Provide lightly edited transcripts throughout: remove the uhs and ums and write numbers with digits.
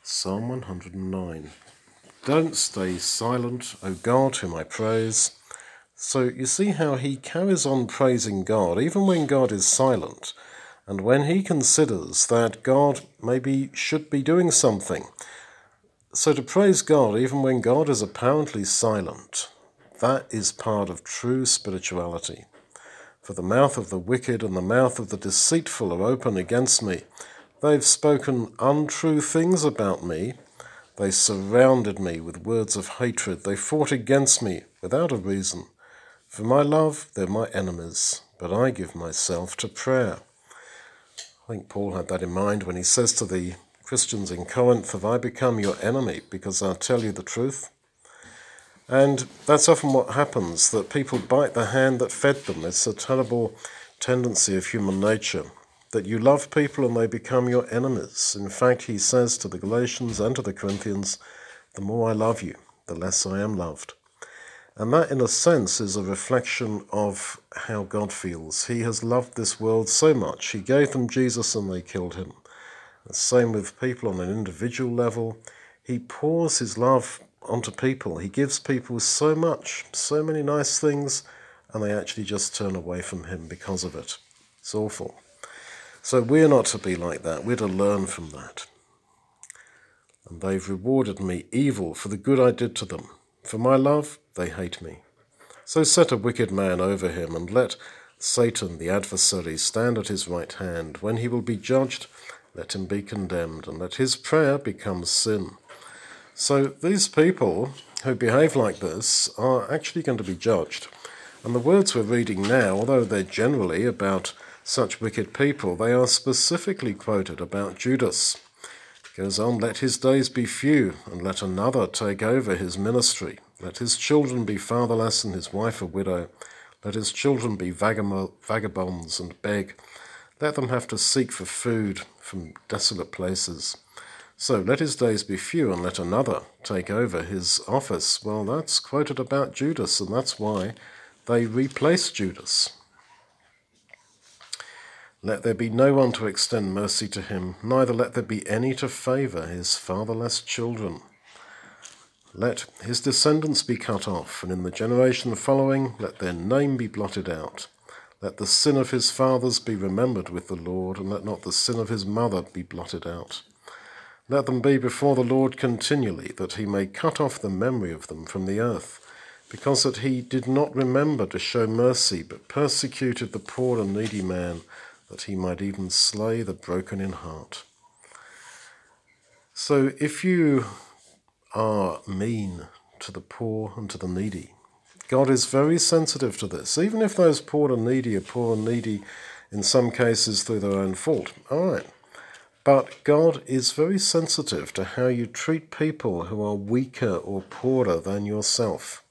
Psalm 109. Don't stay silent, O God, whom I praise. So you see how he carries on praising God, even when God is silent, and when he considers that God maybe should be doing something. So to praise God, even when God is apparently silent, that is part of true spirituality. For the mouth of the wicked and the mouth of the deceitful are open against me. They've spoken untrue things about me. They surrounded me with words of hatred. They fought against me without a reason. For my love, they're my enemies, but I give myself to prayer. I think Paul had that in mind when he says to the Christians in Corinth, have I become your enemy because I tell you the truth? And that's often what happens, that people bite the hand that fed them. It's a terrible tendency of human nature, that you love people and they become your enemies. In fact, he says to the Galatians and to the Corinthians, the more I love you, the less I am loved. And that, in a sense, is a reflection of how God feels. He has loved this world so much. He gave them Jesus and they killed him. The same with people on an individual level. He pours his love onto people. He gives people so much, so many nice things, and they actually just turn away from him because of it. It's awful. So we're not to be like that. We're to learn from that. And they've rewarded me evil for the good I did to them. For my love, they hate me. So set a wicked man over him, and let Satan, the adversary, stand at his right hand. When he will be judged, let him be condemned, and let his prayer become sin. So these people who behave like this are actually going to be judged. And the words we're reading now, although they're generally about such wicked people, they are specifically quoted about Judas. It goes on, let his days be few, and let another take over his ministry. Let his children be fatherless, and his wife a widow. Let his children be vagabonds and beg. Let them have to seek for food from desolate places. So let his days be few, and let another take over his office. Well, that's quoted about Judas, and that's why they replaced Judas. Let there be no one to extend mercy to him, neither let there be any to favour his fatherless children. Let his descendants be cut off, and in the generation following let their name be blotted out. Let the sin of his fathers be remembered with the Lord, and let not the sin of his mother be blotted out. Let them be before the Lord continually, that he may cut off the memory of them from the earth, because that he did not remember to show mercy, but persecuted the poor and needy man, that he might even slay the broken in heart. So if you are mean to the poor and to the needy, God is very sensitive to this. Even if those poor and needy are poor and needy in some cases through their own fault, all right. But God is very sensitive to how you treat people who are weaker or poorer than yourself.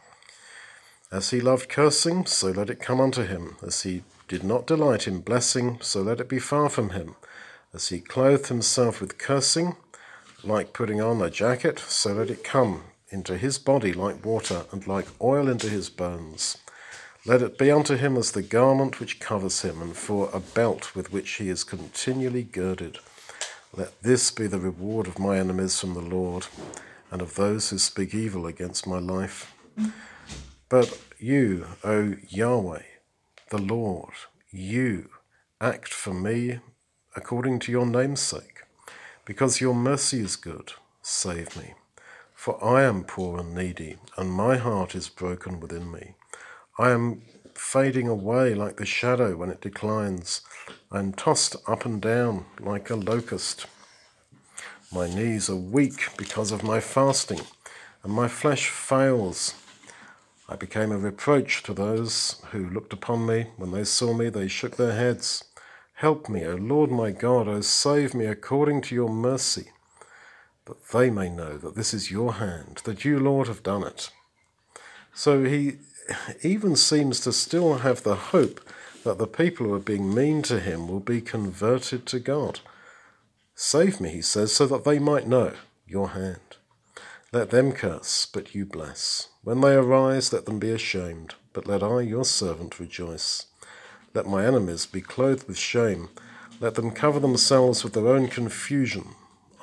As he loved cursing, so let it come unto him. As he did not delight in blessing, so let it be far from him. As he clothed himself with cursing, like putting on a jacket, so let it come into his body like water, and like oil into his bones. Let it be unto him as the garment which covers him, and for a belt with which he is continually girded. Let this be the reward of my enemies from the Lord, and of those who speak evil against my life. But you, O Yahweh, the Lord, you act for me according to your name's sake. Because your mercy is good, save me. For I am poor and needy, and my heart is broken within me. I am fading away like the shadow when it declines. I am tossed up and down like a locust. My knees are weak because of my fasting, and my flesh fails. I became a reproach to those who looked upon me. When they saw me, they shook their heads. Help me, O Lord my God, O save me according to your mercy, that they may know that this is your hand, that you, Lord, have done it. So he even seems to still have the hope that the people who are being mean to him will be converted to God. Save me, he says, so that they might know your hand. Let them curse, but you bless. When they arise, let them be ashamed, but let I, your servant, rejoice. Let my enemies be clothed with shame. Let them cover themselves with their own confusion.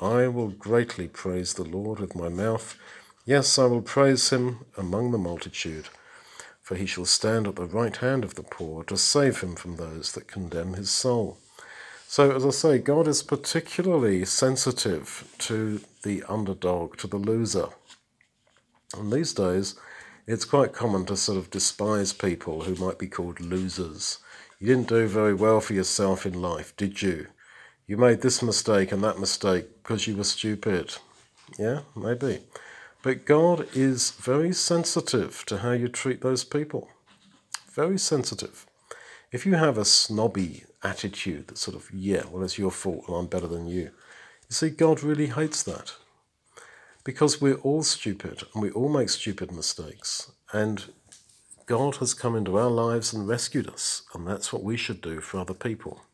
I will greatly praise the Lord with my mouth. Yes, I will praise him among the multitude. For he shall stand at the right hand of the poor to save him from those that condemn his soul. So, as I say, God is particularly sensitive to the underdog, to the loser. And these days, it's quite common to sort of despise people who might be called losers. You didn't do very well for yourself in life, did you? You made this mistake and that mistake because you were stupid. Yeah, maybe. But God is very sensitive to how you treat those people. Very sensitive. If you have a snobby attitude that sort of, yeah, well, it's your fault and I'm better than you. You see, God really hates that. Because we're all stupid and we all make stupid mistakes. And God has come into our lives and rescued us. And that's what we should do for other people.